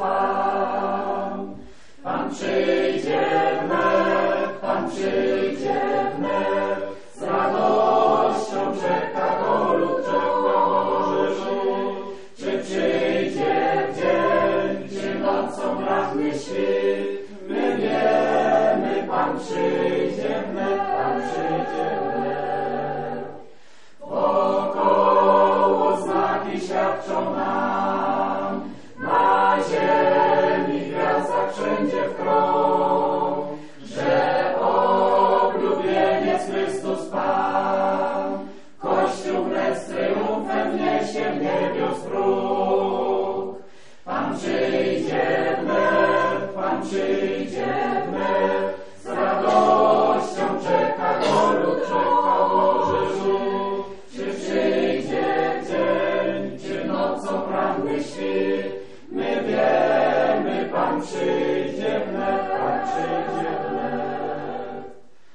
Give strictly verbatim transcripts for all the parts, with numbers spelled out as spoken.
Pan. Pan przyjdzie wnet, Pan przyjdzie wnet, z radością czeka go lud, czeka Boży lud. Czy przyjdzie w dzień, czy nocą radny śpi, my wiemy, Pan przyjdzie wnet, Pan przyjdzie wnet. Wokoło znaki świadczą nam, na ziemi, w gwiazdach, wszędzie w krąg, że oblubieniec Chrystus Pan, Kościół wnet z triumfem wniesie w niebios próg. Pan przyjdzie wnet, Pan przyjdzie wnet, z radością czeka go lud, czeka Boży lud. Czy przyjdzie dzień, czy nocą ranny śpi, my wiemy, Pan przyjdzie wnet, Pan przyjdzie wnet.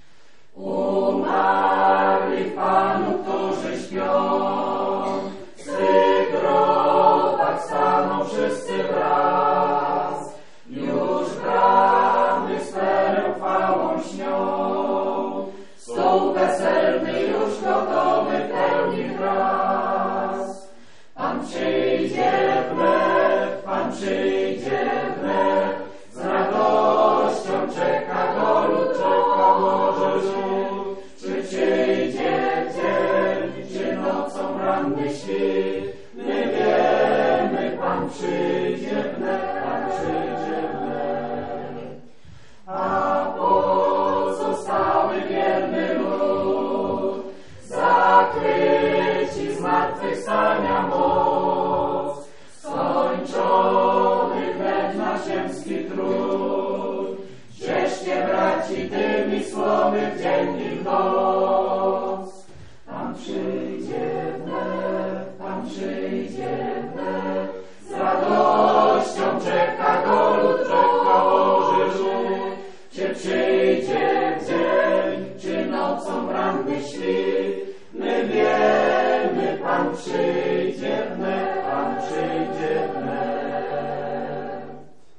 Umarli w Panu, którzy śpią, w swych grobach staną wszyscy wraz, już bramy sferę chwałą śnią, stół weselny już gotowy pełni raz. Pan przyjdzie wnet, Pan przyjdzie wnet, z radością czeka go lud, czeka Boży lud. Czy przyjdzie dzień, czy nocą ranny śpi, my wiemy, Pan przyjdzie wnet, Pan przyjdzie wnet. A pozostały wierny lud, zakryci zmartwychwstania moc, skończony wnet na ziemski trud. Cieszcie braci tymi słowy w dzień i w noc. Pan przyjdzie wnet, Pan przyjdzie wnet, z radością czeka go lud, czeka Boży lud. Czy przyjdzie dzień, czy nocą ranny śpi, my wiemy, Pan przyjdzie wnet, Pan przyjdzie wnet.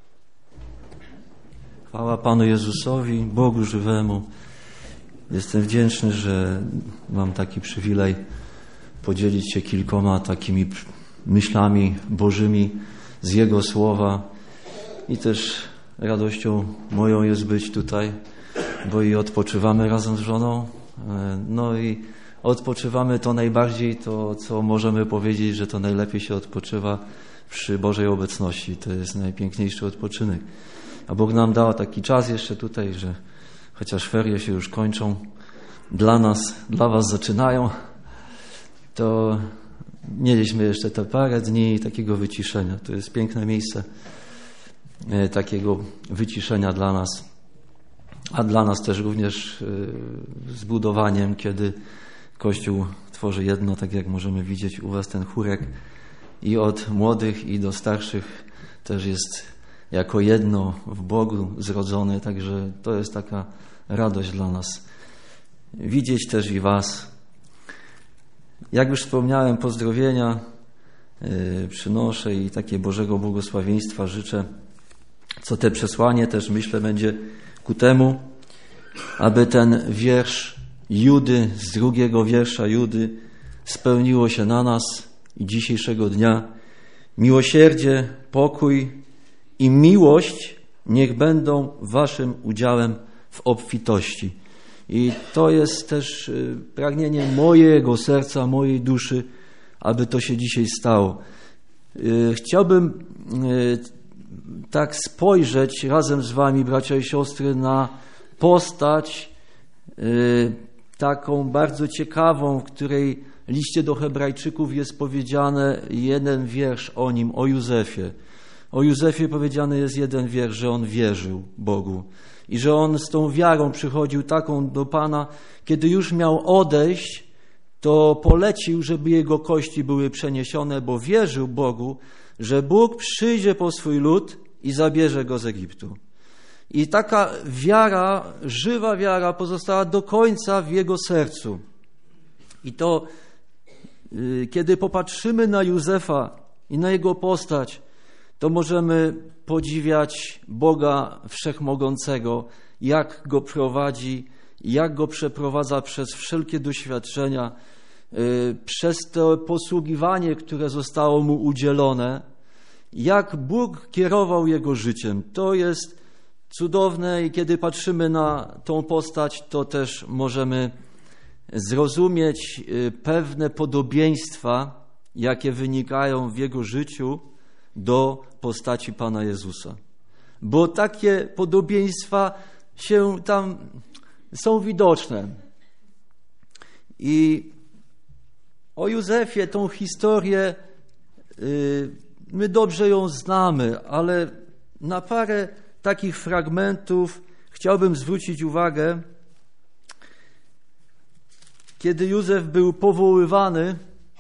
Chwała Panu Jezusowi, Bogu żywemu. Jestem wdzięczny, że mam taki przywilej podzielić się kilkoma takimi myślami Bożymi z Jego Słowa. I też radością moją jest być tutaj, bo i odpoczywamy razem z żoną. No i odpoczywamy to najbardziej, to co możemy powiedzieć, że to najlepiej się odpoczywa przy Bożej obecności. To jest najpiękniejszy odpoczynek. A Bóg nam dał taki czas jeszcze tutaj, że chociaż ferie się już kończą, dla nas, dla was zaczynają, to mieliśmy jeszcze te parę dni takiego wyciszenia. To jest piękne miejsce takiego wyciszenia dla nas, a dla nas też również z budowaniem, kiedy Kościół tworzy jedno, tak jak możemy widzieć u was ten chórek i od młodych i do starszych też jest jako jedno w Bogu zrodzone, także to jest taka radość dla nas. Widzieć też i was. Jak już wspomniałem, pozdrowienia yy, przynoszę i takie Bożego błogosławieństwa życzę, co te przesłanie też myślę będzie ku temu, aby ten wiersz Judy, z drugiego wiersza Judy spełniło się na nas i dzisiejszego dnia. Miłosierdzie, pokój i miłość niech będą waszym udziałem w obfitości. I to jest też pragnienie mojego serca, mojej duszy, aby to się dzisiaj stało. Chciałbym tak spojrzeć razem z wami, bracia i siostry, na postać taką bardzo ciekawą, w której w liście do Hebrajczyków jest powiedziane jeden wiersz o nim, o Józefie. O Józefie powiedziany jest jeden wiersz, że on wierzył Bogu i że on z tą wiarą przychodził taką do Pana, kiedy już miał odejść, to polecił, żeby jego kości były przeniesione, bo wierzył Bogu, że Bóg przyjdzie po swój lud i zabierze go z Egiptu. I taka wiara, żywa wiara pozostała do końca w jego sercu. I to, kiedy popatrzymy na Józefa i na jego postać, to możemy podziwiać Boga Wszechmogącego, jak Go prowadzi, jak Go przeprowadza przez wszelkie doświadczenia, przez to posługiwanie, które zostało Mu udzielone, jak Bóg kierował Jego życiem. To jest cudowne i kiedy patrzymy na tą postać, to też możemy zrozumieć pewne podobieństwa, jakie wynikają w Jego życiu do postaci Pana Jezusa. Bo takie podobieństwa się tam są widoczne. I o Józefie tą historię my dobrze ją znamy, ale na parę takich fragmentów chciałbym zwrócić uwagę. Kiedy Józef był powoływany,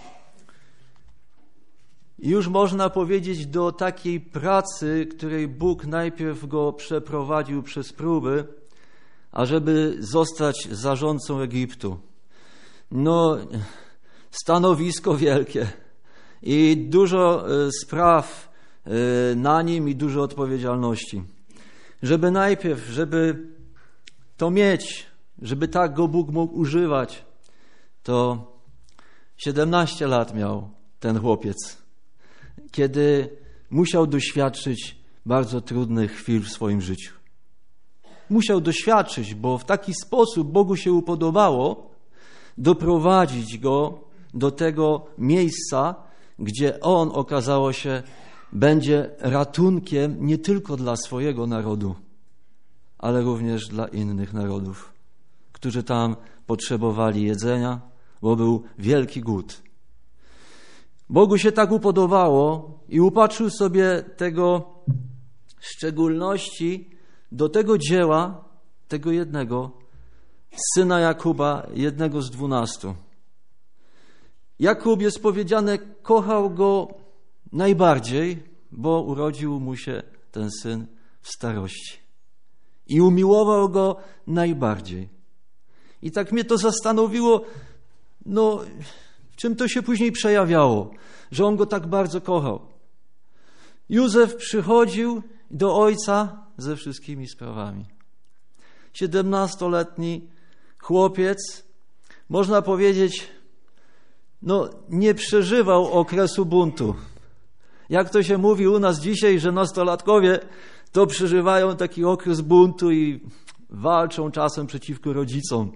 już można powiedzieć do takiej pracy, której Bóg najpierw go przeprowadził przez próby, ażeby zostać zarządcą Egiptu. No, stanowisko wielkie i dużo spraw na nim i dużo odpowiedzialności. Żeby najpierw, żeby to mieć, żeby tak go Bóg mógł używać, to siedemnaście lat miał ten chłopiec, kiedy musiał doświadczyć bardzo trudnych chwil w swoim życiu. Musiał doświadczyć, bo w taki sposób Bogu się upodobało doprowadzić go do tego miejsca, gdzie on, okazało się, będzie ratunkiem nie tylko dla swojego narodu, ale również dla innych narodów, którzy tam potrzebowali jedzenia, bo był wielki głód. Bogu się tak upodobało i upatrzył sobie tego szczególności do tego dzieła, tego jednego, syna Jakuba, jednego z dwunastu. Jakub, jest powiedziane, kochał go najbardziej, bo urodził mu się ten syn w starości. I umiłował go najbardziej. I tak mnie to zastanowiło, no, w czym to się później przejawiało, że on go tak bardzo kochał. Józef przychodził do ojca ze wszystkimi sprawami. Siedemnastoletni chłopiec, można powiedzieć, no, nie przeżywał okresu buntu. Jak to się mówi u nas dzisiaj, że nastolatkowie to przeżywają taki okres buntu i walczą czasem przeciwko rodzicom.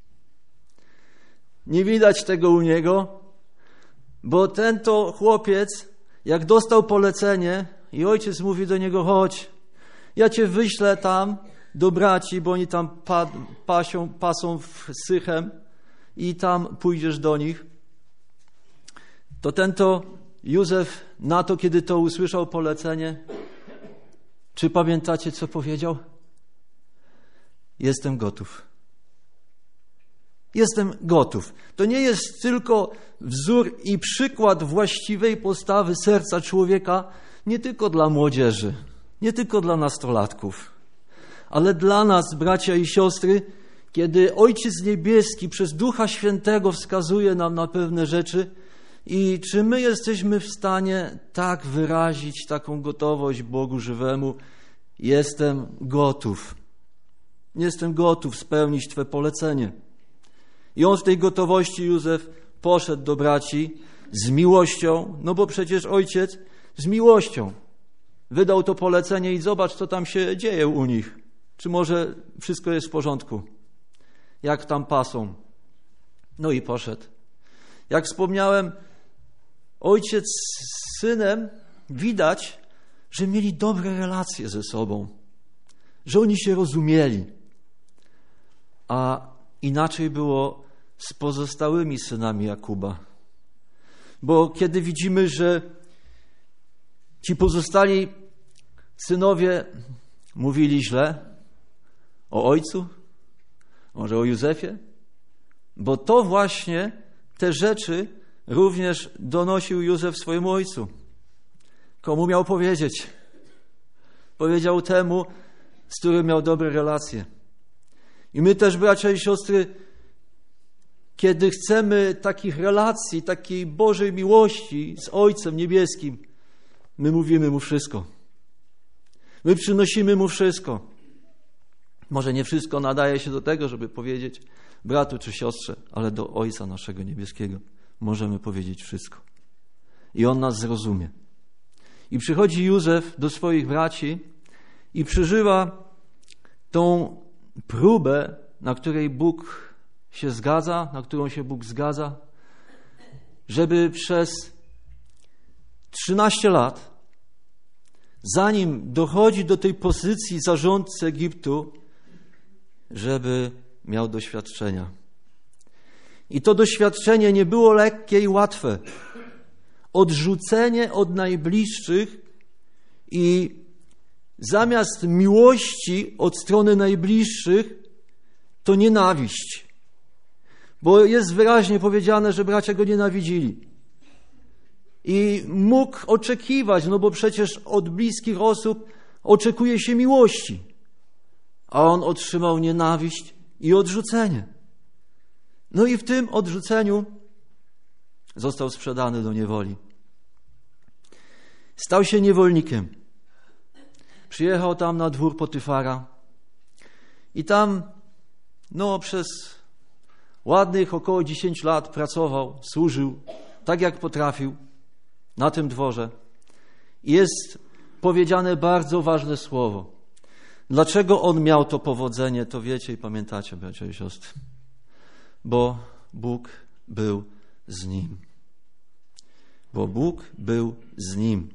Nie widać tego u niego, bo ten to chłopiec, jak dostał polecenie i ojciec mówi do niego, chodź, ja cię wyślę tam do braci, bo oni tam pa, pasią, pasą w Sychem i tam pójdziesz do nich. To ten to Józef na to, kiedy to usłyszał polecenie, czy pamiętacie, co powiedział? Jestem gotów. Jestem gotów. To nie jest tylko wzór i przykład właściwej postawy serca człowieka, nie tylko dla młodzieży, nie tylko dla nastolatków, ale dla nas, bracia i siostry, kiedy Ojciec Niebieski przez Ducha Świętego wskazuje nam na pewne rzeczy i czy my jesteśmy w stanie tak wyrazić taką gotowość Bogu żywemu, jestem gotów. Jestem gotów spełnić Twe polecenie. I on w tej gotowości, Józef, poszedł do braci z miłością, no bo przecież ojciec z miłością wydał to polecenie i zobacz, co tam się dzieje u nich. Czy może wszystko jest w porządku? Jak tam pasą? No i poszedł. Jak wspomniałem, ojciec z synem widać, że mieli dobre relacje ze sobą, że oni się rozumieli. A inaczej było z pozostałymi synami Jakuba. Bo kiedy widzimy, że ci pozostali synowie mówili źle o ojcu, może o Józefie, bo to właśnie te rzeczy również donosił Józef swojemu ojcu. Komu miał powiedzieć? Powiedział temu, z którym miał dobre relacje. I my też, bracia i siostry, kiedy chcemy takich relacji, takiej Bożej miłości z Ojcem Niebieskim, my mówimy mu wszystko. My przynosimy mu wszystko. Może nie wszystko nadaje się do tego, żeby powiedzieć bratu czy siostrze, ale do Ojca naszego niebieskiego możemy powiedzieć wszystko. I On nas zrozumie. I przychodzi Józef do swoich braci i przeżywa tą próbę, na której Bóg się zgadza, na którą się Bóg zgadza, żeby przez trzynaście lat, zanim dochodzi do tej pozycji zarządcy Egiptu, żeby miał doświadczenia. I to doświadczenie nie było lekkie i łatwe. Odrzucenie od najbliższych i zamiast miłości od strony najbliższych to nienawiść. Bo jest wyraźnie powiedziane, że bracia go nienawidzili. I mógł oczekiwać, no bo przecież od bliskich osób oczekuje się miłości. A on otrzymał nienawiść i odrzucenie. No i w tym odrzuceniu został sprzedany do niewoli. Stał się niewolnikiem. Przyjechał tam na dwór Potyfara i tam no przez ładnych około dziesięć lat pracował, służył tak jak potrafił na tym dworze. I jest powiedziane bardzo ważne słowo. Dlaczego on miał to powodzenie, to wiecie i pamiętacie, bracia i siostry. Bo Bóg był z nim. Bo Bóg był z nim.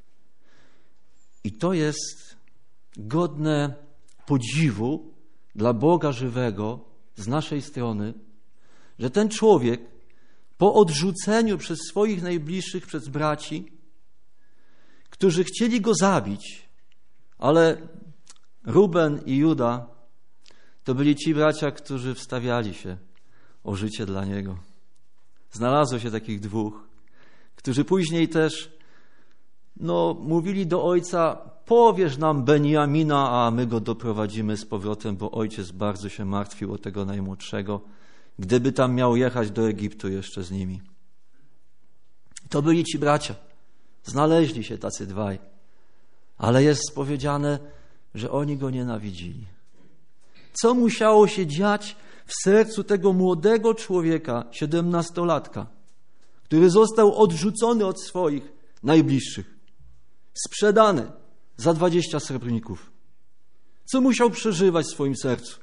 I to jest godne podziwu dla Boga żywego z naszej strony, że ten człowiek po odrzuceniu przez swoich najbliższych, przez braci, którzy chcieli go zabić, ale Ruben i Juda to byli ci bracia, którzy wstawiali się o życie dla niego. Znalazło się takich dwóch, którzy później też no, mówili do ojca: powierz nam Benjamina, a my go doprowadzimy z powrotem, bo ojciec bardzo się martwił o tego najmłodszego, gdyby tam miał jechać do Egiptu jeszcze z nimi. To byli ci bracia. Znaleźli się tacy dwaj. Ale jest powiedziane, że oni go nienawidzili. Co musiało się dziać w sercu tego młodego człowieka, siedemnastolatka, który został odrzucony od swoich najbliższych, sprzedany za dwadzieścia srebrników. Co musiał przeżywać w swoim sercu?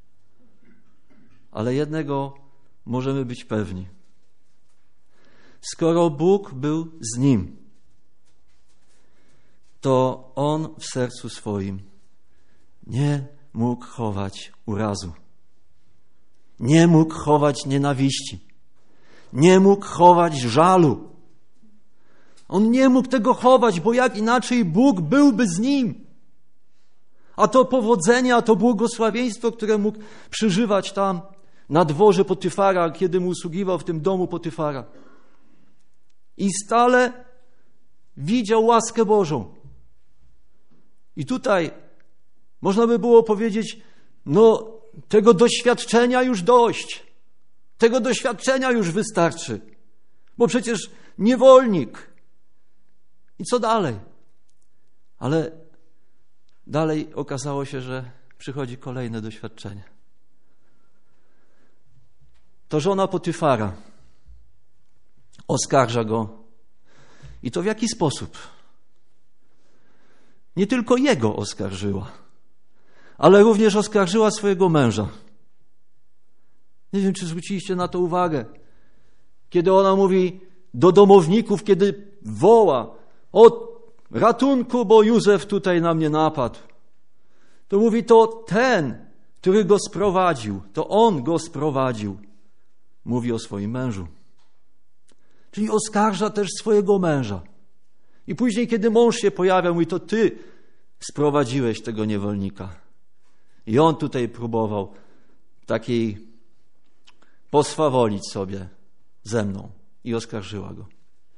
Ale jednego możemy być pewni. Skoro Bóg był z nim, to on w sercu swoim nie mógł chować urazu. Nie mógł chować nienawiści. Nie mógł chować żalu. On nie mógł tego chować, bo jak inaczej Bóg byłby z nim. A to powodzenie, a to błogosławieństwo, które mógł przeżywać tam na dworze Potyfara, kiedy mu usługiwał w tym domu Potyfara. I stale widział łaskę Bożą. I tutaj można by było powiedzieć, no tego doświadczenia już dość. Tego doświadczenia już wystarczy. Bo przecież niewolnik. I co dalej? Ale dalej okazało się, że przychodzi kolejne doświadczenie. To żona Potyfara oskarża go. I to w jaki sposób? Nie tylko jego oskarżyła, ale również oskarżyła swojego męża. Nie wiem, czy zwróciliście na to uwagę. Kiedy ona mówi do domowników, kiedy woła o ratunku, bo Józef tutaj na mnie napadł, to mówi, to ten, który go sprowadził, to on go sprowadził. Mówi o swoim mężu. Czyli oskarża też swojego męża. I później, kiedy mąż się pojawia, mówi, to ty sprowadziłeś tego niewolnika. I on tutaj próbował takiej poswawolić sobie ze mną. I oskarżyła go.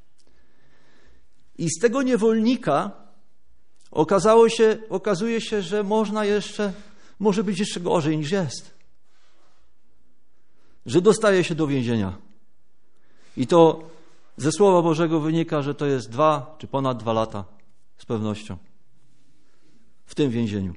I z tego niewolnika okazało się, okazuje się, że można jeszcze, może być jeszcze gorzej niż jest. Że dostaje się do więzienia. I to ze Słowa Bożego wynika, że to jest dwa czy ponad dwa lata z pewnością. W tym więzieniu.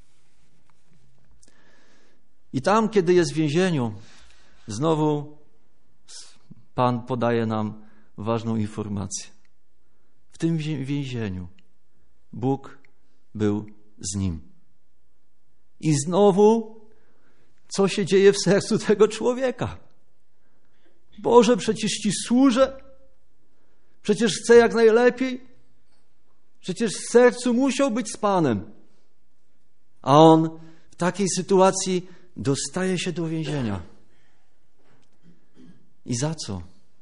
I tam, kiedy jest w więzieniu, znowu Pan podaje nam ważną informację. W tym więzieniu Bóg był z nim. I znowu, co się dzieje w sercu tego człowieka? Boże, przecież Ci służę, przecież chcę jak najlepiej, przecież w sercu musiał być z Panem. A on w takiej sytuacji dostaje się do więzienia. I za co?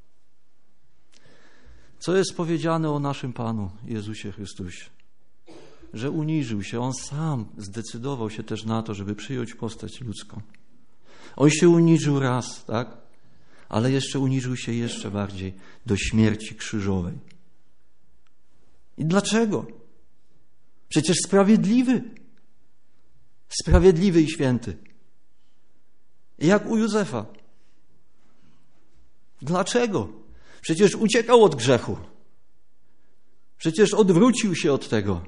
Co jest powiedziane o naszym Panu Jezusie Chrystusie? Że uniżył się. On sam zdecydował się też na to, żeby przyjąć postać ludzką. On się uniżył raz, tak? Ale jeszcze uniżył się jeszcze bardziej do śmierci krzyżowej. I dlaczego? Przecież sprawiedliwy. Sprawiedliwy i święty. Jak u Józefa. Dlaczego? Przecież uciekał od grzechu. Przecież odwrócił się od tego.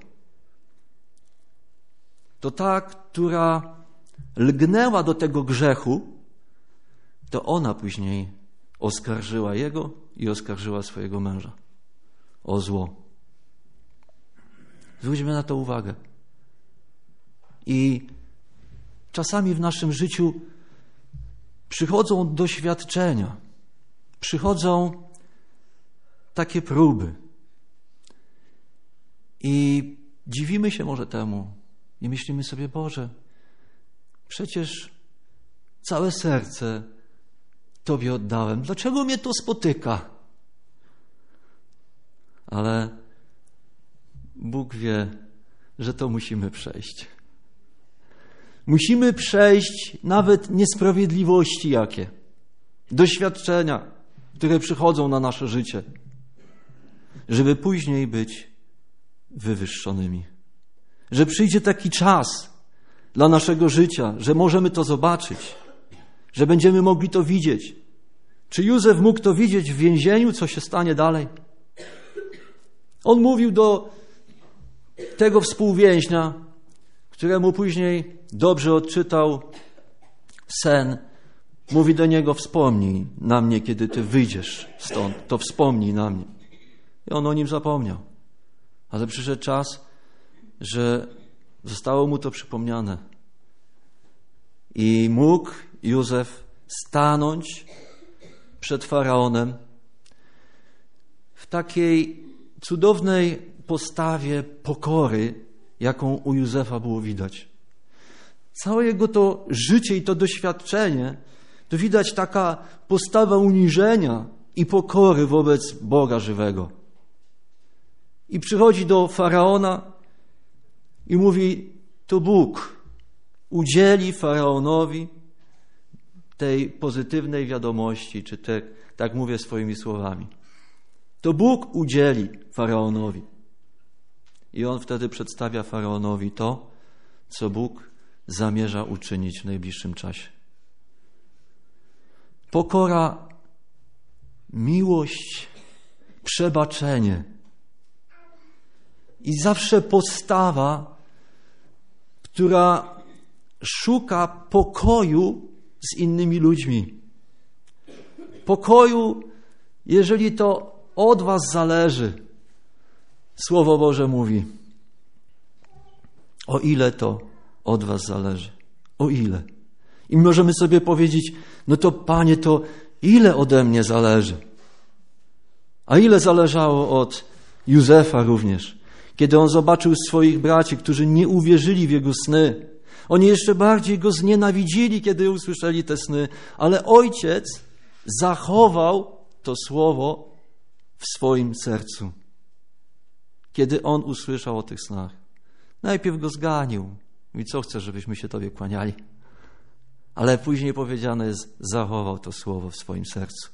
To ta, która lgnęła do tego grzechu, to ona później oskarżyła jego i oskarżyła swojego męża o zło. Zwróćmy na to uwagę. I czasami w naszym życiu przychodzą doświadczenia, przychodzą takie próby. I dziwimy się może temu i myślimy sobie, Boże, przecież całe serce Tobie oddałem. Dlaczego mnie to spotyka? Ale Bóg wie, że to musimy przejść. Musimy przejść nawet niesprawiedliwości jakie, doświadczenia, które przychodzą na nasze życie, żeby później być wywyższonymi. Że przyjdzie taki czas dla naszego życia, że możemy to zobaczyć, że będziemy mogli to widzieć. Czy Józef mógł to widzieć w więzieniu, co się stanie dalej? On mówił do tego współwięźnia, któremu później dobrze odczytał sen. Mówi do niego, wspomnij na mnie, kiedy ty wyjdziesz stąd, to wspomnij na mnie. I on o nim zapomniał. Ale przyszedł czas, że zostało mu to przypomniane. I mógł Józef stanąć przed Faraonem w takiej cudownej postawie pokory, jaką u Józefa było widać. Całe jego to życie i to doświadczenie, to widać taka postawa uniżenia i pokory wobec Boga żywego. I przychodzi do Faraona i mówi, to Bóg udzieli Faraonowi tej pozytywnej wiadomości, czy te, tak mówię swoimi słowami. To Bóg udzieli Faraonowi. I on wtedy przedstawia Faraonowi to, co Bóg zamierza uczynić w najbliższym czasie. Pokora, miłość, przebaczenie. I zawsze postawa, która szuka pokoju z innymi ludźmi. Pokoju, jeżeli to od was zależy. Słowo Boże mówi, o ile to od was zależy. O ile. I możemy sobie powiedzieć, no to Panie, to ile ode mnie zależy? A ile zależało od Józefa również, kiedy on zobaczył swoich braci, którzy nie uwierzyli w jego sny. Oni jeszcze bardziej go znienawidzili, kiedy usłyszeli te sny, ale ojciec zachował to słowo w swoim sercu. Kiedy on usłyszał o tych snach, najpierw go zganił. Mówi, co chcesz, żebyśmy się Tobie kłaniali? Ale później powiedziane jest, zachował to słowo w swoim sercu.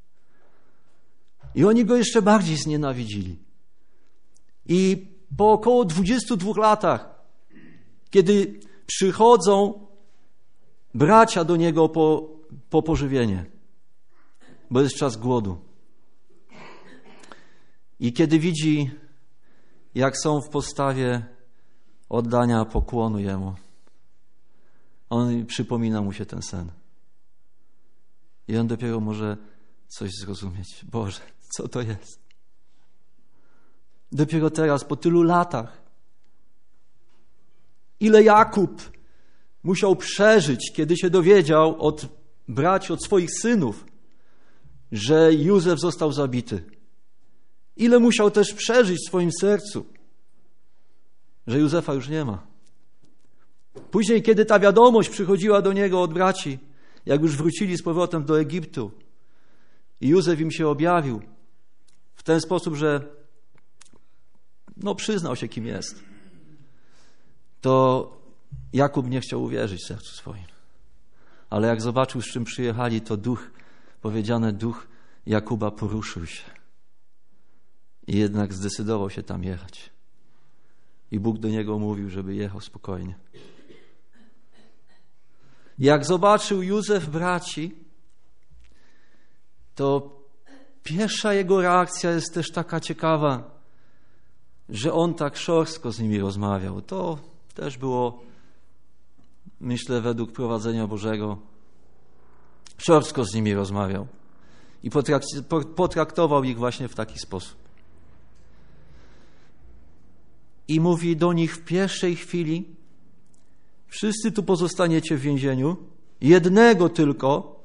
I oni go jeszcze bardziej znienawidzili. I po około dwudziestu dwóch latach, kiedy przychodzą bracia do niego po, po pożywienie, bo jest czas głodu. I kiedy widzi, jak są w postawie oddania pokłonu Jemu. On przypomina mu się ten sen. I on dopiero może coś zrozumieć. Boże, co to jest? Dopiero teraz, po tylu latach, ile Jakub musiał przeżyć, kiedy się dowiedział od braci, od swoich synów, że Józef został zabity. Ile musiał też przeżyć w swoim sercu, że Józefa już nie ma. Później, kiedy ta wiadomość przychodziła do niego od braci, jak już wrócili z powrotem do Egiptu i Józef im się objawił w ten sposób, że no przyznał się, kim jest, to Jakub nie chciał uwierzyć w sercu swoim. Ale jak zobaczył, z czym przyjechali, to duch, powiedziane duch Jakuba poruszył się. I jednak zdecydował się tam jechać. I Bóg do niego mówił, żeby jechał spokojnie. Jak zobaczył Józef braci, to pierwsza jego reakcja jest też taka ciekawa, że on tak szorstko z nimi rozmawiał. To też było, myślę, według prowadzenia Bożego. Szorstko z nimi rozmawiał. I potraktował ich właśnie w taki sposób. I mówi do nich w pierwszej chwili: wszyscy tu pozostaniecie w więzieniu, jednego tylko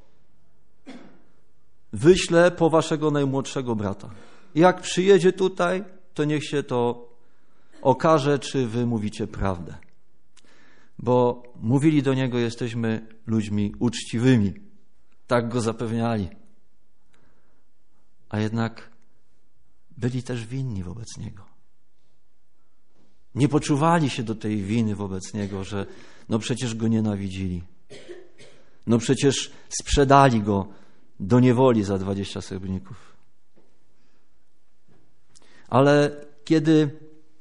wyślę po waszego najmłodszego brata. Jak przyjedzie tutaj, to niech się to okaże, czy wy mówicie prawdę. Bo mówili do niego: jesteśmy ludźmi uczciwymi. Tak go zapewniali. A jednak byli też winni wobec niego. Nie poczuwali się do tej winy wobec niego, że no przecież go nienawidzili. No przecież sprzedali go do niewoli za dwadzieścia srebrników. Ale kiedy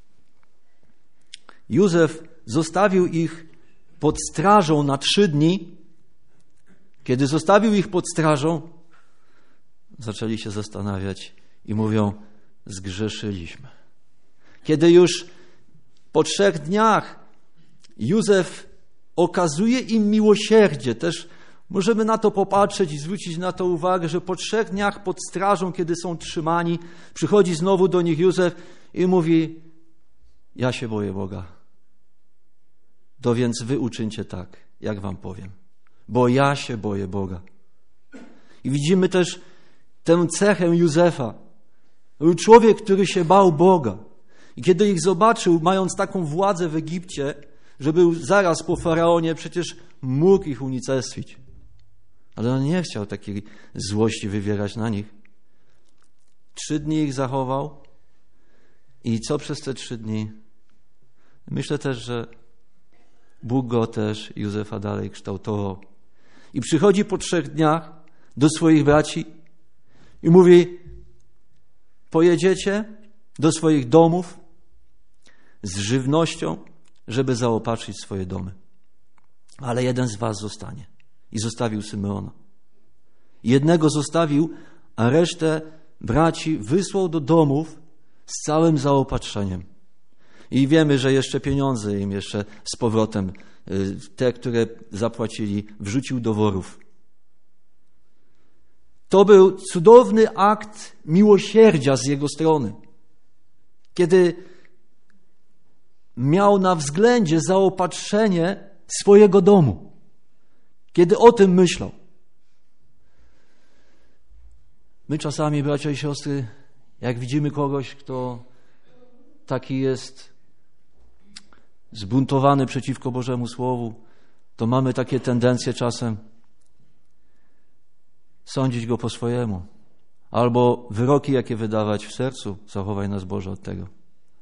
Józef zostawił ich pod strażą na trzy dni, kiedy zostawił ich pod strażą, zaczęli się zastanawiać i mówią: zgrzeszyliśmy. Kiedy już po trzech dniach Józef okazuje im miłosierdzie, też możemy na to popatrzeć i zwrócić na to uwagę, że po trzech dniach pod strażą, kiedy są trzymani, przychodzi znowu do nich Józef i mówi: ja się boję Boga. To więc wy uczyńcie tak, jak wam powiem, bo ja się boję Boga. I widzimy też tę cechę Józefa. Był człowiek, który się bał Boga. I kiedy ich zobaczył, mając taką władzę w Egipcie, że był zaraz po Faraonie, przecież mógł ich unicestwić. Ale on nie chciał takiej złości wywierać na nich. Trzy dni ich zachował. I co przez te trzy dni? Myślę też, że Bóg go też, Józefa, dalej kształtował. I przychodzi po trzech dniach do swoich braci i mówi: pojedziecie do swoich domów z żywnością, żeby zaopatrzyć swoje domy. Ale jeden z was zostanie. I zostawił Symeona. Jednego zostawił, a resztę braci wysłał do domów z całym zaopatrzeniem. I wiemy, że jeszcze pieniądze im jeszcze z powrotem, te, które zapłacili, wrzucił do worów. To był cudowny akt miłosierdzia z jego strony. Kiedy miał na względzie zaopatrzenie swojego domu. Kiedy o tym myślał. My czasami, bracia i siostry, jak widzimy kogoś, kto taki jest zbuntowany przeciwko Bożemu Słowu, to mamy takie tendencje czasem sądzić go po swojemu. Albo wyroki, jakie wydawać w sercu, zachowaj nas Boże od tego.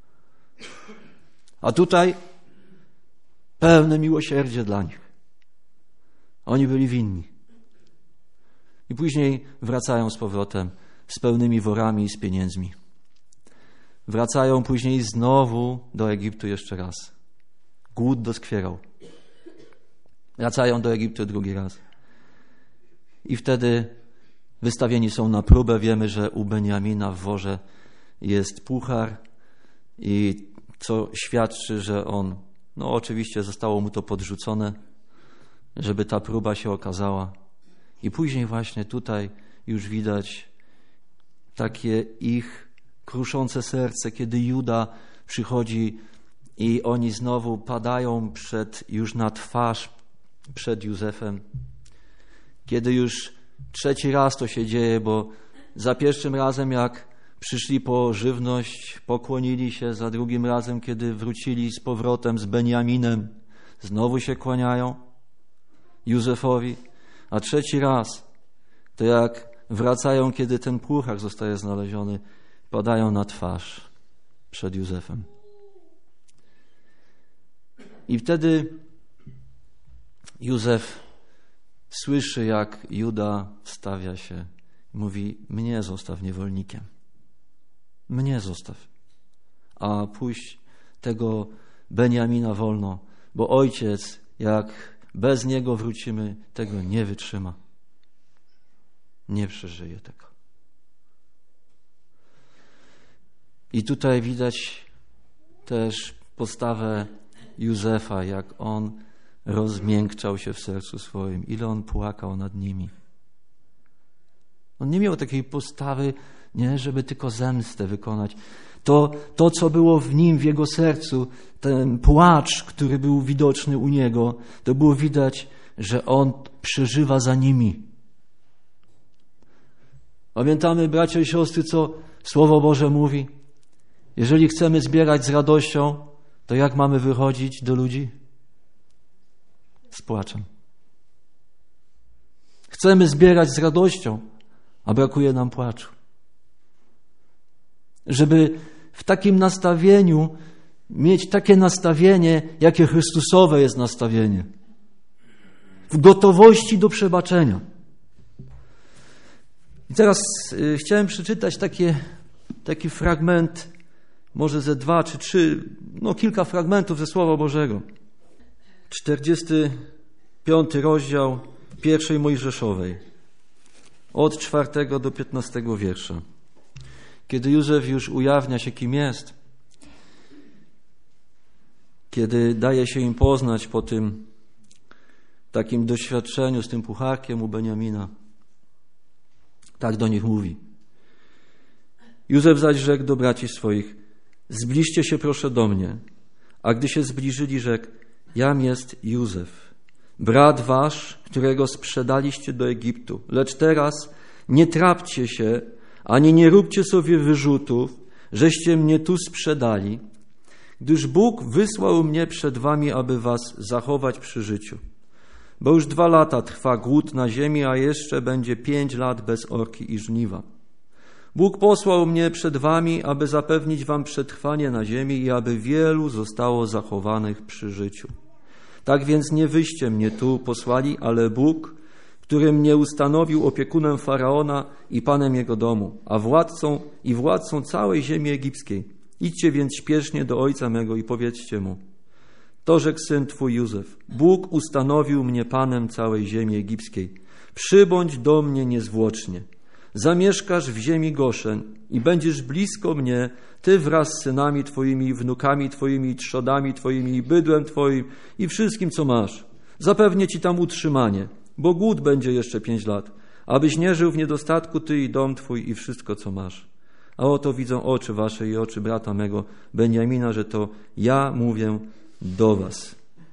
A tutaj pełne miłosierdzie dla nich. Oni byli winni. I później wracają z powrotem z pełnymi worami i z pieniędzmi. Wracają później znowu do Egiptu jeszcze raz. Głód doskwierał. Wracają do Egiptu drugi raz. I wtedy wystawieni są na próbę. Wiemy, że u Beniamina w worze jest puchar i co świadczy, że on, no oczywiście zostało mu to podrzucone, żeby ta próba się okazała. I później właśnie tutaj już widać takie ich kruszące serce, kiedy Juda przychodzi i oni znowu padają przed, już na twarz przed Józefem. Kiedy już trzeci raz to się dzieje, bo za pierwszym razem jak przyszli po żywność, pokłonili się, za drugim razem, kiedy wrócili z powrotem z Benjaminem, znowu się kłaniają Józefowi, a trzeci raz to jak wracają, kiedy ten puchar zostaje znaleziony, padają na twarz przed Józefem. I wtedy Józef słyszy, jak Juda wstawia się i mówi: mnie zostaw niewolnikiem. Mnie zostaw. A puść tego Benjamina wolno, bo ojciec, jak bez niego wrócimy, tego nie wytrzyma. Nie przeżyje tego. I tutaj widać też postawę Józefa, jak on rozmiękczał się w sercu swoim, ile on płakał nad nimi. On nie miał takiej postawy, nie, żeby tylko zemstę wykonać. To, to, co było w nim, w jego sercu, ten płacz, który był widoczny u niego, to było widać, że on przeżywa za nimi. Pamiętamy, bracia i siostry, co Słowo Boże mówi? Jeżeli chcemy zbierać z radością, to jak mamy wychodzić do ludzi? Z płaczem. Chcemy zbierać z radością, a brakuje nam płaczu. Żeby w takim nastawieniu mieć takie nastawienie, jakie Chrystusowe jest nastawienie. W gotowości do przebaczenia. I teraz y, chciałem przeczytać takie, taki fragment, może ze dwa czy trzy, no kilka fragmentów ze Słowa Bożego. czterdziesty piąty rozdział pierwszej Mojżeszowej, od czwartego do piętnastego wiersza. Kiedy Józef już ujawnia się, kim jest, kiedy daje się im poznać po tym takim doświadczeniu z tym pucharkiem u Benjamina, tak do nich mówi. Józef zaś rzekł do braci swoich: zbliżcie się proszę do mnie. A gdy się zbliżyli, rzekł: jam jest Józef, brat wasz, którego sprzedaliście do Egiptu. Lecz teraz nie trapcie się, ani nie róbcie sobie wyrzutów, żeście mnie tu sprzedali, gdyż Bóg wysłał mnie przed wami, aby was zachować przy życiu. Bo już dwa lata trwa głód na ziemi, a jeszcze będzie pięć lat bez orki i żniwa. Bóg posłał mnie przed wami, aby zapewnić wam przetrwanie na ziemi i aby wielu zostało zachowanych przy życiu. Tak więc nie wyście mnie tu posłali, ale Bóg, który mnie ustanowił opiekunem Faraona i panem jego domu, a władcą i władcą całej ziemi egipskiej. Idźcie więc śpiesznie do ojca mego i powiedzcie mu: to rzekł syn twój Józef: Bóg ustanowił mnie panem całej ziemi egipskiej. Przybądź do mnie niezwłocznie. Zamieszkasz w ziemi Goszen i będziesz blisko mnie, ty wraz z synami twoimi, wnukami twoimi, trzodami twoimi i bydłem twoim i wszystkim, co masz. Zapewnię ci tam utrzymanie, bo głód będzie jeszcze pięć lat, abyś nie żył w niedostatku ty i dom twój i wszystko, co masz. A oto widzą oczy wasze i oczy brata mego Benjamina, że to ja mówię do was.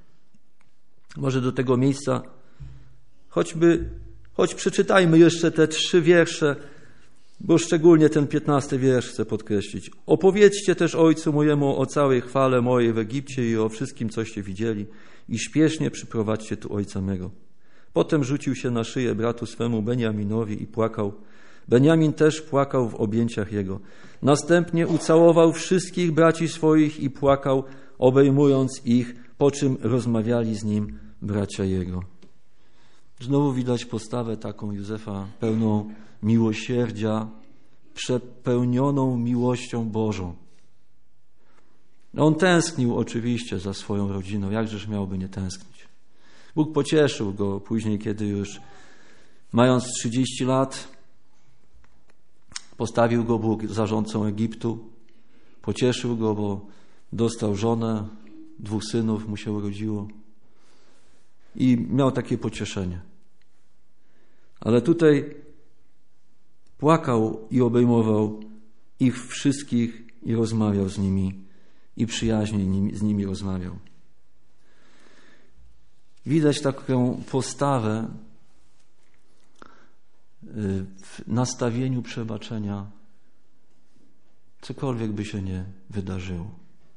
Może do tego miejsca choćby, choć przeczytajmy jeszcze te trzy wiersze, bo szczególnie ten piętnasty wiersz chcę podkreślić. Opowiedzcie też ojcu mojemu o całej chwale mojej w Egipcie i o wszystkim, coście widzieli, i śpiesznie przyprowadźcie tu ojca mego. Potem rzucił się na szyję bratu swemu Benjaminowi i płakał. Benjamin też płakał w objęciach jego. Następnie ucałował wszystkich braci swoich i płakał, obejmując ich, po czym rozmawiali z nim bracia jego. Znowu widać postawę taką Józefa, pełną miłosierdzia, przepełnioną miłością Bożą. On tęsknił oczywiście za swoją rodziną, jakżeż miałby nie tęsknić. Bóg pocieszył go później, kiedy już mając trzydzieści lat postawił go Bóg zarządcą Egiptu, Pocieszył go, bo dostał żonę, dwóch synów mu się urodziło i miał takie pocieszenie. Ale tutaj płakał i obejmował ich wszystkich i rozmawiał z nimi i przyjaźnie z nimi rozmawiał. Widać taką postawę w nastawieniu przebaczenia, cokolwiek by się nie wydarzyło.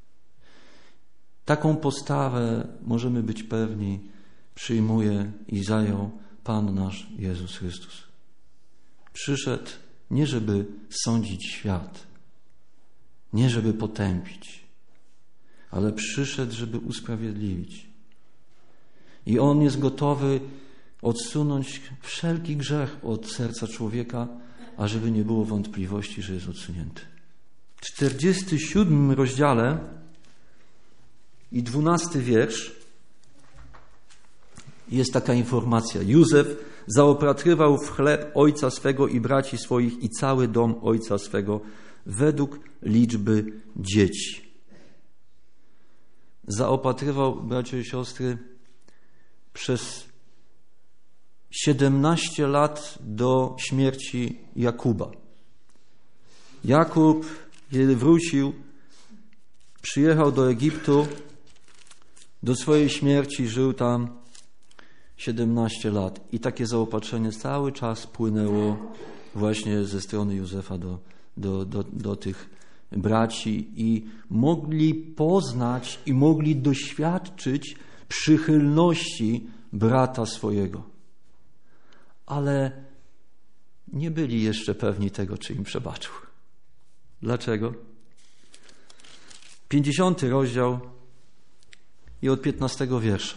Taką postawę, możemy być pewni, przyjmuje i zajął Pan nasz Jezus Chrystus. Przyszedł nie żeby sądzić świat, nie żeby potępić, ale przyszedł, żeby usprawiedliwić. I On jest gotowy odsunąć wszelki grzech od serca człowieka, ażeby nie było wątpliwości, że jest odsunięty. W czterdziestym siódmym rozdziale i dwunasty wiersz jest taka informacja. Józef zaopatrywał w chleb ojca swego i braci swoich i cały dom ojca swego według liczby dzieci. Zaopatrywał, bracia i siostry, przez siedemnaście lat do śmierci Jakuba. Jakub, kiedy wrócił, przyjechał do Egiptu, do swojej śmierci żył tam siedemnaście lat. I takie zaopatrzenie cały czas płynęło właśnie ze strony Józefa do, do, do, do tych braci i mogli poznać i mogli doświadczyć przychylności brata swojego. Ale nie byli jeszcze pewni tego, czy im przebaczył. Dlaczego? pięćdziesiąty rozdział i od piętnastego wiersza.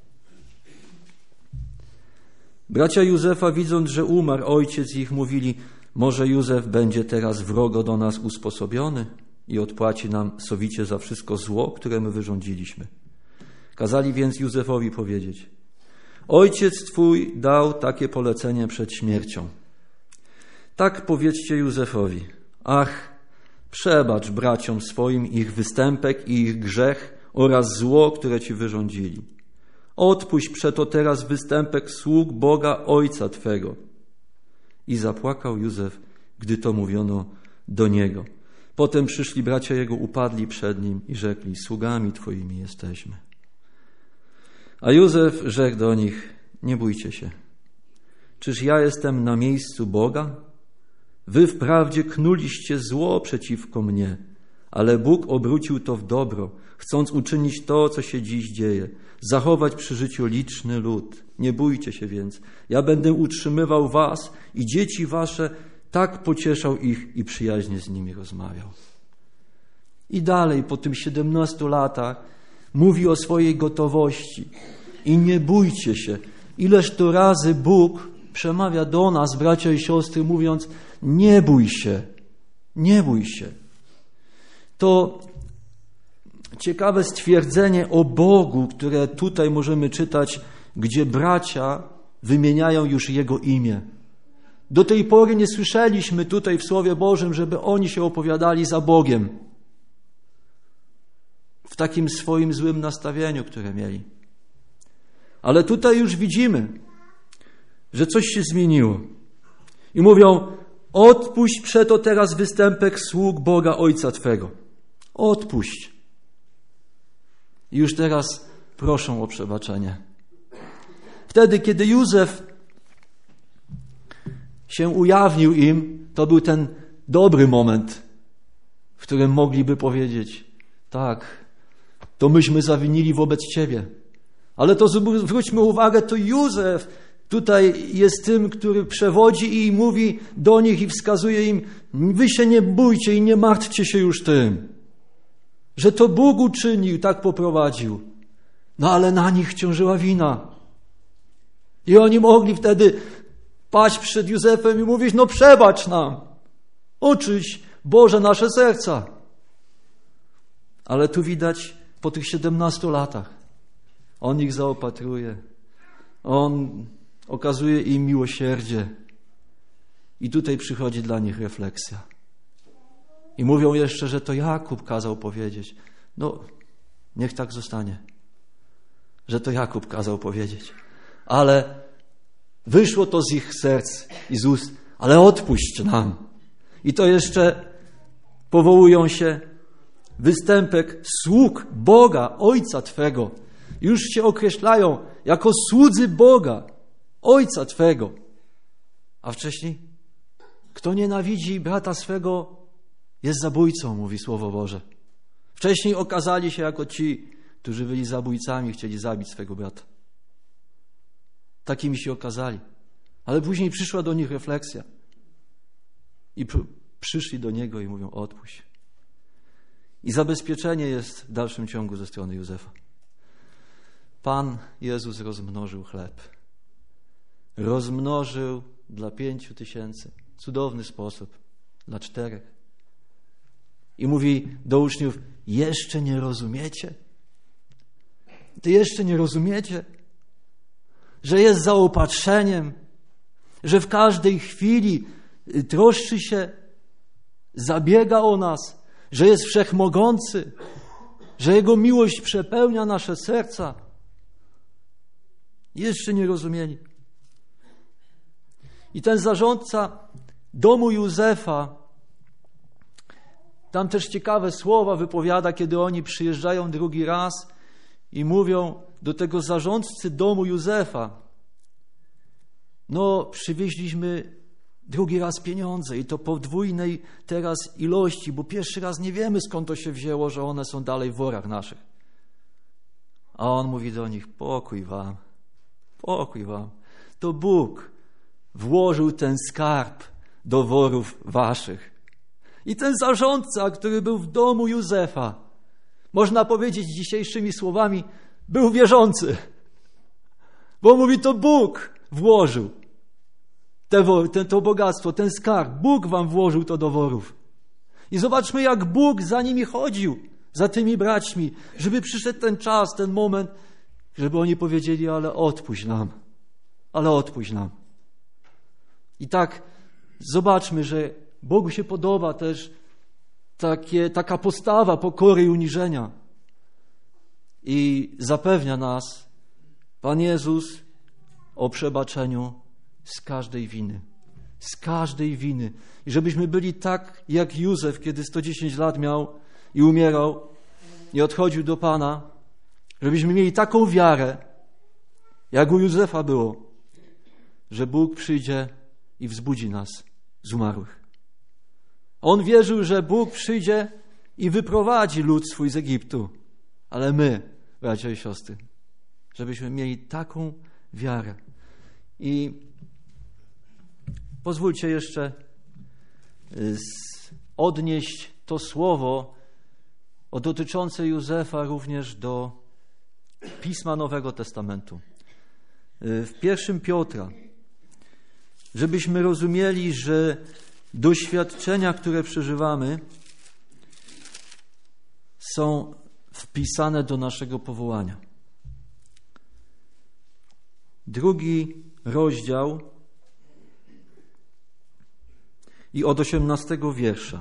Bracia Józefa, widząc, że umarł ojciec ich, mówili: może Józef będzie teraz wrogo do nas usposobiony i odpłaci nam sowicie za wszystko zło, które my wyrządziliśmy. Kazali więc Józefowi powiedzieć: ojciec twój dał takie polecenie przed śmiercią. Tak powiedzcie Józefowi: ach, przebacz braciom swoim ich występek i ich grzech oraz zło, które ci wyrządzili. Odpuść przeto teraz występek sług Boga Ojca twego. I zapłakał Józef, gdy to mówiono do niego. Potem przyszli bracia jego, upadli przed nim i rzekli: sługami twoimi jesteśmy. A Józef rzekł do nich: nie bójcie się. Czyż ja jestem na miejscu Boga? Wy wprawdzie knuliście zło przeciwko mnie, ale Bóg obrócił to w dobro, chcąc uczynić to, co się dziś dzieje, zachować przy życiu liczny lud. Nie bójcie się więc, ja będę utrzymywał was i dzieci wasze, tak pocieszał ich i przyjaźnie z nimi rozmawiał. I dalej po tym siedemnastu latach mówi o swojej gotowości. I nie bójcie się. Ileż to razy Bóg przemawia do nas, bracia i siostry, mówiąc: nie bój się, nie bój się. To ciekawe stwierdzenie o Bogu, które tutaj możemy czytać, gdzie bracia wymieniają już Jego imię. Do tej pory nie słyszeliśmy tutaj w Słowie Bożym, żeby oni się opowiadali za Bogiem. W takim swoim złym nastawieniu, które mieli. Ale tutaj już widzimy, że coś się zmieniło. I mówią: odpuść przeto teraz występek sług Boga Ojca twego. Odpuść. I już teraz proszą o przebaczenie. Wtedy, kiedy Józef się ujawnił im, to był ten dobry moment, w którym mogliby powiedzieć: tak, to myśmy zawinili wobec Ciebie. Ale to zwróćmy uwagę, to Józef tutaj jest tym, który przewodzi i mówi do nich i wskazuje im: wy się nie bójcie i nie martwcie się już tym, że to Bóg uczynił, tak poprowadził. No ale na nich ciążyła wina. I oni mogli wtedy paść przed Józefem i mówić: no przebacz nam, oczyść Boże nasze serca. Ale tu widać po tych siedemnastu latach, On ich zaopatruje, On okazuje im miłosierdzie i tutaj przychodzi dla nich refleksja. I mówią jeszcze, że to Jakub kazał powiedzieć. No, niech tak zostanie. Że to Jakub kazał powiedzieć. Ale wyszło to z ich serc i z ust. Ale odpuść nam. I to jeszcze powołują się występek sług Boga, Ojca Twego. Już się określają jako słudzy Boga, Ojca Twego. A wcześniej, kto nienawidzi brata swego, jest zabójcą, mówi Słowo Boże. Wcześniej okazali się jako ci, którzy byli zabójcami, chcieli zabić swego brata. Takimi się okazali. Ale później przyszła do nich refleksja. I pr- przyszli do Niego i mówią, odpuść. I zabezpieczenie jest w dalszym ciągu ze strony Józefa. Pan Jezus rozmnożył chleb. Rozmnożył dla pięciu tysięcy. Cudowny sposób. Dla czterech. I mówi do uczniów, jeszcze nie rozumiecie? Ty jeszcze nie rozumiecie? Że jest zaopatrzeniem, że w każdej chwili troszczy się, zabiega o nas, że jest wszechmogący, że Jego miłość przepełnia nasze serca. Jeszcze nie rozumieli. I ten zarządca domu Józefa tam też ciekawe słowa wypowiada, kiedy oni przyjeżdżają drugi raz i mówią do tego zarządcy domu Józefa, no przywieźliśmy drugi raz pieniądze i to podwójnej teraz ilości, bo pierwszy raz nie wiemy, skąd to się wzięło, że one są dalej w worach naszych. A on mówi do nich, pokój wam, pokój wam. To Bóg włożył ten skarb do worów waszych. I ten zarządca, który był w domu Józefa, można powiedzieć dzisiejszymi słowami, był wierzący. Bo mówi, to Bóg włożył te, te, to bogactwo, ten skarb. Bóg wam włożył to do worów. I zobaczmy, jak Bóg za nimi chodził, za tymi braćmi, żeby przyszedł ten czas, ten moment, żeby oni powiedzieli, ale odpuść nam, ale odpuść nam. I tak zobaczmy, że Bogu się podoba też takie, taka postawa pokory i uniżenia. I zapewnia nas Pan Jezus o przebaczeniu z każdej winy. Z każdej winy. I żebyśmy byli tak jak Józef, kiedy sto dziesięć lat miał i umierał i odchodził do Pana, żebyśmy mieli taką wiarę, jak u Józefa było, że Bóg przyjdzie i wzbudzi nas z umarłych. On wierzył, że Bóg przyjdzie i wyprowadzi lud swój z Egiptu. Ale my, bracia i siostry, żebyśmy mieli taką wiarę. I pozwólcie jeszcze odnieść to słowo o dotyczące Józefa również do Pisma Nowego Testamentu. W pierwszym Piotra, żebyśmy rozumieli, że doświadczenia, które przeżywamy, są wpisane do naszego powołania. Drugi rozdział i od osiemnastego wiersza.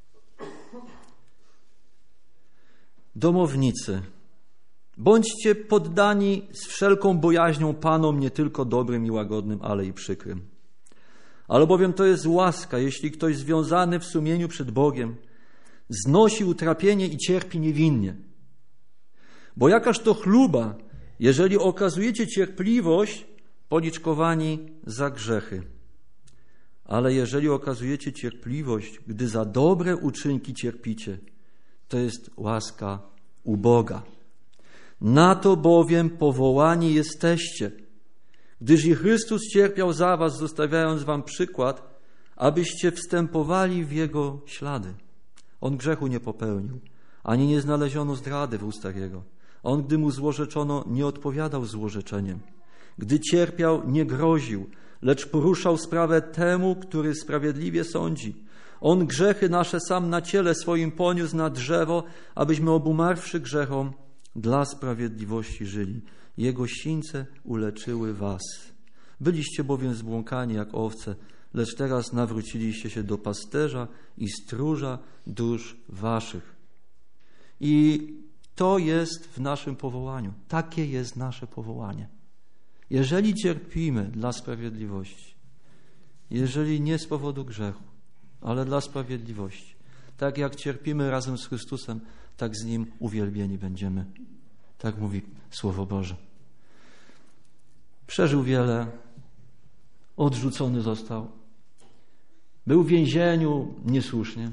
Domownicy, bądźcie poddani z wszelką bojaźnią Panom, nie tylko dobrym i łagodnym, ale i przykrym. Albowiem to jest łaska, jeśli ktoś związany w sumieniu przed Bogiem znosi utrapienie i cierpi niewinnie. Bo jakaż to chluba, jeżeli okazujecie cierpliwość, policzkowani za grzechy. Ale jeżeli okazujecie cierpliwość, gdy za dobre uczynki cierpicie, to jest łaska u Boga. Na to bowiem powołani jesteście, gdyż i Chrystus cierpiał za was, zostawiając wam przykład, abyście wstępowali w Jego ślady. On grzechu nie popełnił, ani nie znaleziono zdrady w ustach Jego. On, gdy mu złorzeczono, nie odpowiadał złorzeczeniem. Gdy cierpiał, nie groził, lecz poruszał sprawę temu, który sprawiedliwie sądzi. On grzechy nasze sam na ciele swoim poniósł na drzewo, abyśmy obumarwszy grzechom dla sprawiedliwości żyli. Jego sińce uleczyły was. Byliście bowiem zbłąkani jak owce, lecz teraz nawróciliście się do pasterza i stróża dusz waszych. I to jest w naszym powołaniu. Takie jest nasze powołanie. Jeżeli cierpimy dla sprawiedliwości, jeżeli nie z powodu grzechu, ale dla sprawiedliwości, tak jak cierpimy razem z Chrystusem, tak z Nim uwielbieni będziemy. Tak mówi Słowo Boże. Przeżył wiele, odrzucony został, był w więzieniu niesłusznie,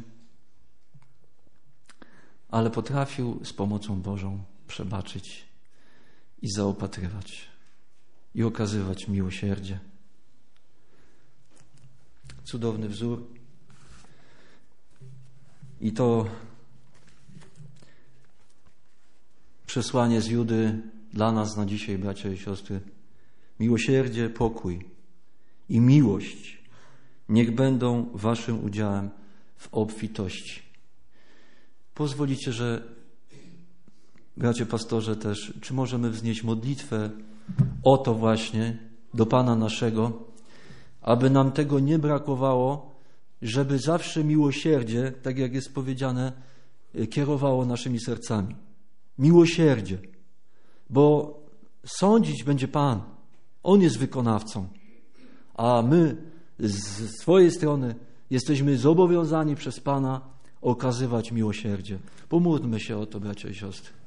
ale potrafił z pomocą Bożą przebaczyć i zaopatrywać i okazywać miłosierdzie. Cudowny wzór. I to przesłanie z Judy dla nas na dzisiaj, bracia i siostry. Miłosierdzie, pokój i miłość niech będą waszym udziałem w obfitości. Pozwolicie, że bracie pastorze też, czy możemy wznieść modlitwę o to właśnie do Pana naszego, aby nam tego nie brakowało, żeby zawsze miłosierdzie, tak jak jest powiedziane, kierowało naszymi sercami. Miłosierdzie, bo sądzić będzie Pan. On jest wykonawcą, a my z swojej strony jesteśmy zobowiązani przez Pana okazywać miłosierdzie. Pomódlmy się o to, bracia i siostry.